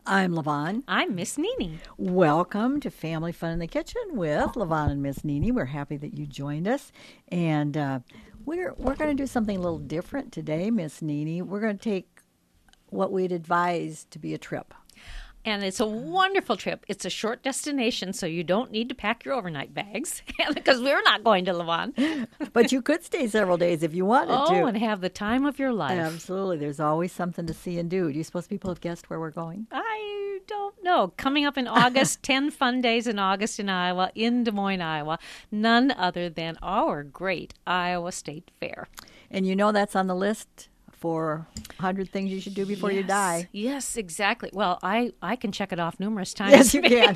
I'm Levon. I'm Miss Nini. Welcome to Family Fun in the Kitchen with Levon and Miss Nini. We're happy that you joined us, and we're going to do something a little different today, Miss Nini. We're going to take what we'd advise to be a trip. And it's a wonderful trip. It's a short destination, so you don't need to pack your overnight bags because we're not going to Levon. But you could stay several days if you wanted to. Oh, and have the time of your life. Absolutely. There's always something to see and do. Do you suppose people have guessed where we're going? I don't know. Coming up in August, 10 fun days in August in Iowa, in Des Moines, Iowa. None other than our great Iowa State Fair. And you know that's on the list for 100 things you should do before you die. Yes, exactly. Well, I can check it off numerous times. Yes, you can.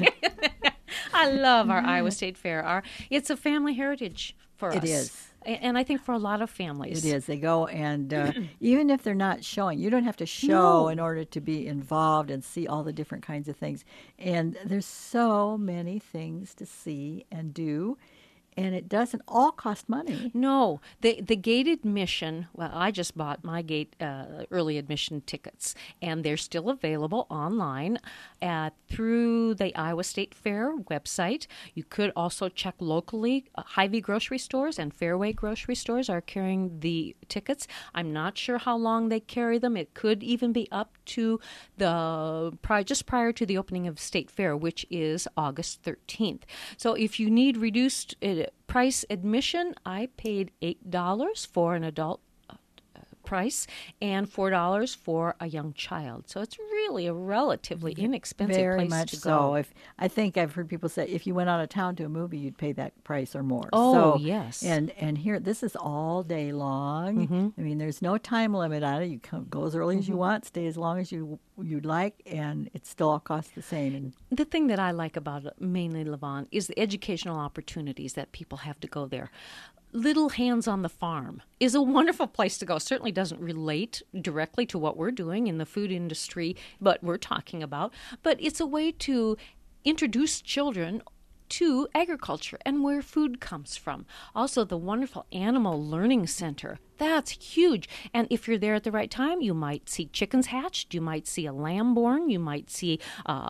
I love our Iowa State Fair. It's a family heritage for us. It is. And I think for a lot of families. It is. They go and even if they're not showing, you don't have to show in order to be involved and see all the different kinds of things. And there's so many things to see and do. And it doesn't all cost money. No, the gate admission. Well, I just bought my gate early admission tickets, and they're still available online through the Iowa State Fair website. You could also check locally. Hy-Vee grocery stores and Fairway grocery stores are carrying the tickets. I'm not sure how long they carry them. It could even be up to just prior to the opening of State Fair, which is August 13th. So if you need reduced price admission, I paid $8 for an adult price and $4 for a young child. So it's really a relatively inexpensive Very place much to so. go. I think I've heard people say if you went out of town to a movie, you'd pay that price or more. Oh, so, yes. And here, this is all day long. I mean, there's no time limit on it. You can go as early as you want, stay as long as you'd like, and it still all costs the same. And the thing that I like about it, mainly Levon, is the educational opportunities that people have to go there. Little Hands on the Farm is a wonderful place to go. Certainly doesn't relate directly to what we're doing in the food industry, but we're talking about. But it's a way to introduce children to agriculture and where food comes from. Also, the wonderful Animal Learning Center. That's huge. And if you're there at the right time, you might see chickens hatched. You might see a lamb born. You might see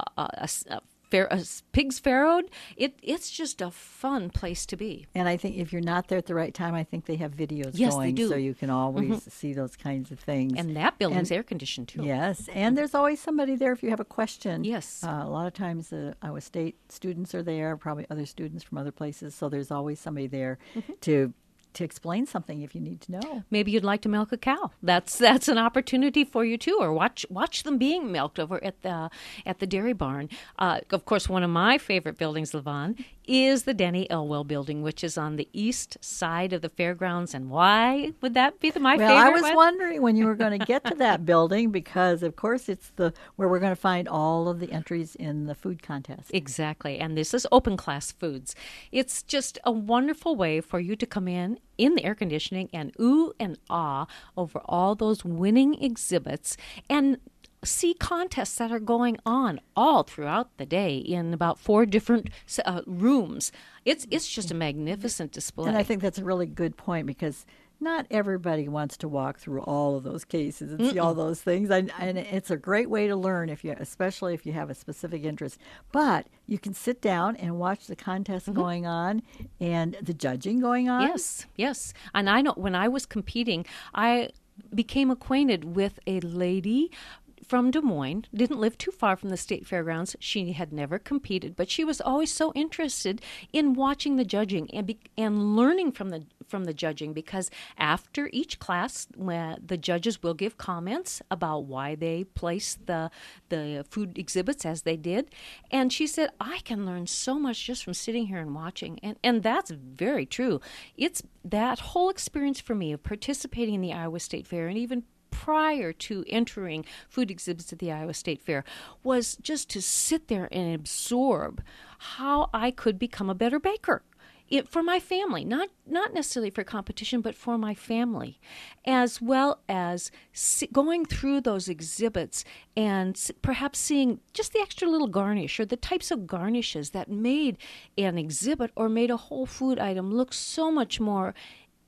pigs farrowed. It's just a fun place to be. And I think if you're not there at the right time, I think they have videos Yes, going, they do. so you can always see those kinds of things. And that building's air conditioned too. Yes, and there's always somebody there if you have a question. Yes. A lot of times the Iowa State students are there, probably other students from other places, so there's always somebody there to explain something if you need to know. Maybe you'd like to milk a cow. That's an opportunity for you too, or watch them being milked over at the dairy barn. Of course, one of my favorite buildings, Levon, is the Denny Elwell building, which is on the east side of the fairgrounds. And why would that be my favorite? Well, I was one? wondering when you were going to get to that building because, of course, it's where we're going to find all of the entries in the food contest. Exactly, and this is open class foods. It's just a wonderful way for you to come in the air conditioning and ooh and ah over all those winning exhibits and see contests that are going on all throughout the day in about 4 different rooms. It's just a magnificent display. And I think that's a really good point because not everybody wants to walk through all of those cases and see all those things. And it's a great way to learn, especially if you have a specific interest. But you can sit down and watch the contest going on and the judging going on. Yes. And I know when I was competing, I became acquainted with a lady from Des Moines, didn't live too far from the state fairgrounds. She had never competed, but she was always so interested in watching the judging and learning from the judging, because after each class, the judges will give comments about why they placed the food exhibits as they did. And she said, I can learn so much just from sitting here and watching. And that's very true. It's that whole experience for me of participating in the Iowa State Fair and even prior to entering food exhibits at the Iowa State Fair was just to sit there and absorb how I could become a better baker. For my family, not necessarily for competition, but for my family, as well as going through those exhibits and perhaps seeing just the extra little garnish or the types of garnishes that made an exhibit or made a whole food item look so much more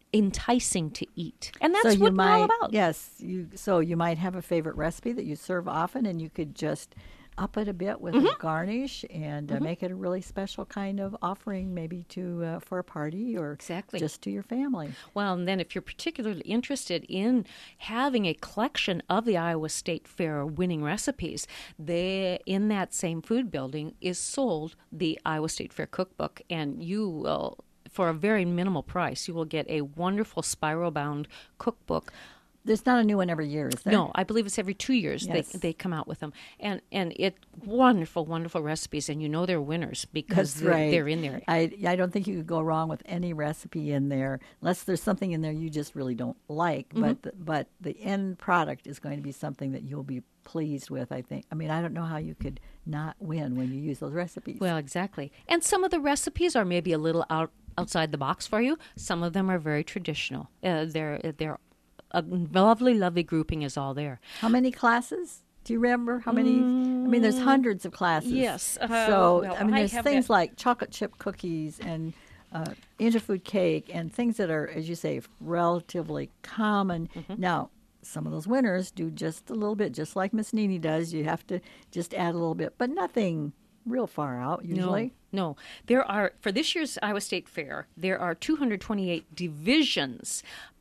enticing to eat. And So that's you what we're all might, about. yes, so you might have a favorite recipe that you serve often, and you could just up it a bit with a garnish and make it a really special kind of offering, maybe to for a party or Exactly. just to your family. Well, and then if you're particularly interested in having a collection of the Iowa State Fair winning recipes, in that same food building is sold the Iowa State Fair cookbook, and you will, for a very minimal price, you will get a wonderful spiral-bound cookbook. There's not a new one every year, is there? No, I believe it's every 2 years Yes. they come out with them, and it wonderful recipes, and you know they're winners because That's right. they're in there. I don't think you could go wrong with any recipe in there, unless there's something in there you just really don't like. But the end product is going to be something that you'll be pleased with, I think. I mean, I don't know how you could not win when you use those recipes. Well, exactly. And some of the recipes are maybe a little outside the box for you. Some of them are very traditional. They're a lovely grouping is all there. How many classes? Do you remember how many? I mean, there's hundreds of classes. Yes. So, well, I mean, there's have things that- like chocolate chip cookies and Interfood cake and things that are, as you say, relatively common. Now, some of those winners do just a little bit, just like Miss Nini does. You have to just add a little bit, but nothing real far out usually. No. There are, for this year's Iowa State Fair, there are 228 divisions,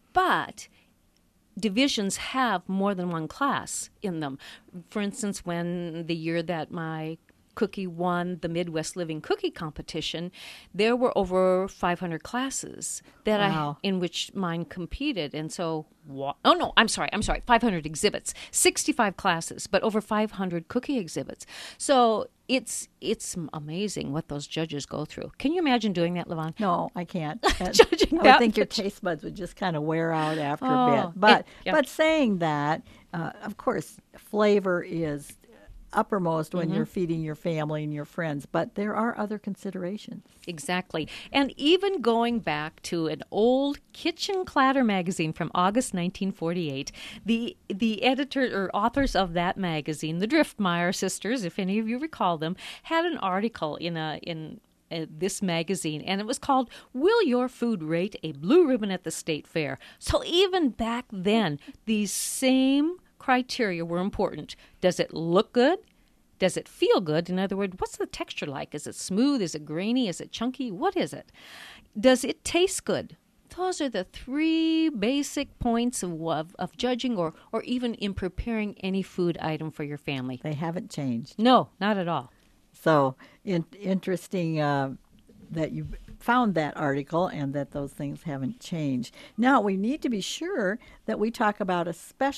but divisions have more than one class in them. For instance, when the year that my cookie won the Midwest Living Cookie Competition, there were over 500 classes that Wow. in which mine competed. And so, oh no, I'm sorry, 500 exhibits, 65 classes, but over 500 cookie exhibits. So it's amazing what those judges go through. Can you imagine doing that, Levon? No, I can't. Judging I that would think your much. taste buds would just kind of wear out after Oh, a bit. But yeah. but saying that, of course, flavor is uppermost when you're feeding your family and your friends. But there are other considerations. Exactly. And even going back to an old Kitchen Clatter magazine from August 1948, the editor or authors of that magazine, the Driftmeyer sisters, if any of you recall them, had an article in this magazine, and it was called "Will Your Food Rate a Blue Ribbon at the State Fair?" So even back then, these same criteria were important. Does it look good? Does it feel good? In other words, what's the texture like? Is it smooth? Is it grainy? Is it chunky? What is it? Does it taste good? Those are the three basic points of judging or even in preparing any food item for your family. They haven't changed. No, not at all. So interesting that you found that article and that those things haven't changed. Now, we need to be sure that we talk about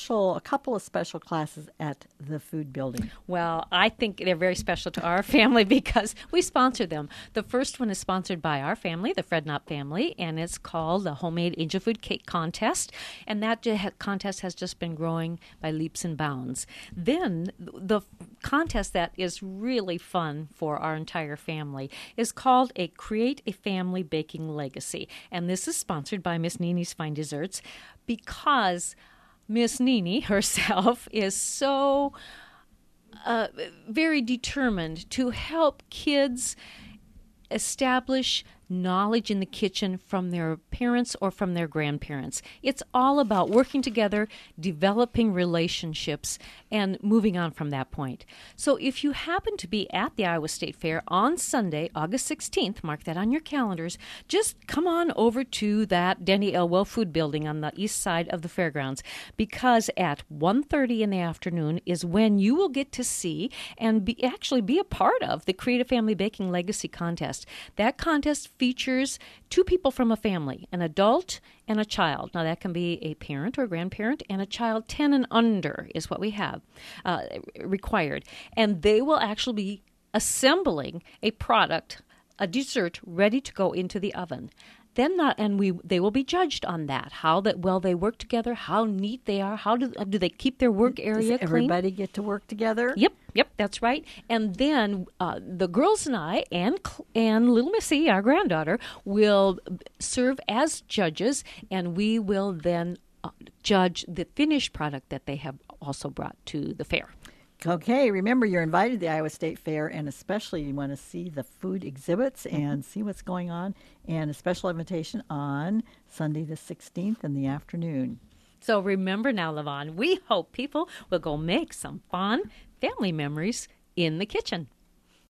a couple of special classes at the food building. Well, I think they're very special to our family because we sponsor them. The first one is sponsored by our family, the Frednop family, and it's called the Homemade Angel Food Cake Contest. And that contest has just been growing by leaps and bounds. Then the contest that is really fun for our entire family is called a Create a Family Baking Legacy. And this is sponsored by Miss Nini's Fine Desserts because Miss Nini herself is so very determined to help kids establish knowledge in the kitchen from their parents or from their grandparents. It's all about working together, developing relationships, and moving on from that point. So if you happen to be at the Iowa State Fair on Sunday, August 16th, mark that on your calendars, just come on over to that Denny Elwell Food Building on the east side of the fairgrounds, because at 1:30 in the afternoon is when you will get to see and be a part of the Create a Family Baking Legacy Contest. That contest features two people from a family, an adult and a child. Now, that can be a parent or grandparent, and a child 10 and under is what we have required. And they will actually be assembling a product, a dessert, ready to go into the oven. They will be judged on that, how that well they work together, how neat they are, how do they keep their work area Does clean. everybody get to work together? Yep, that's right. And then the girls and I and little Missy, our granddaughter, will serve as judges, and we will then judge the finished product that they have also brought to the fair. Okay, remember you're invited to the Iowa State Fair, and especially you want to see the food exhibits and see what's going on, and a special invitation on Sunday the 16th in the afternoon. So remember now, Levon, we hope people will go make some fun family memories in the kitchen.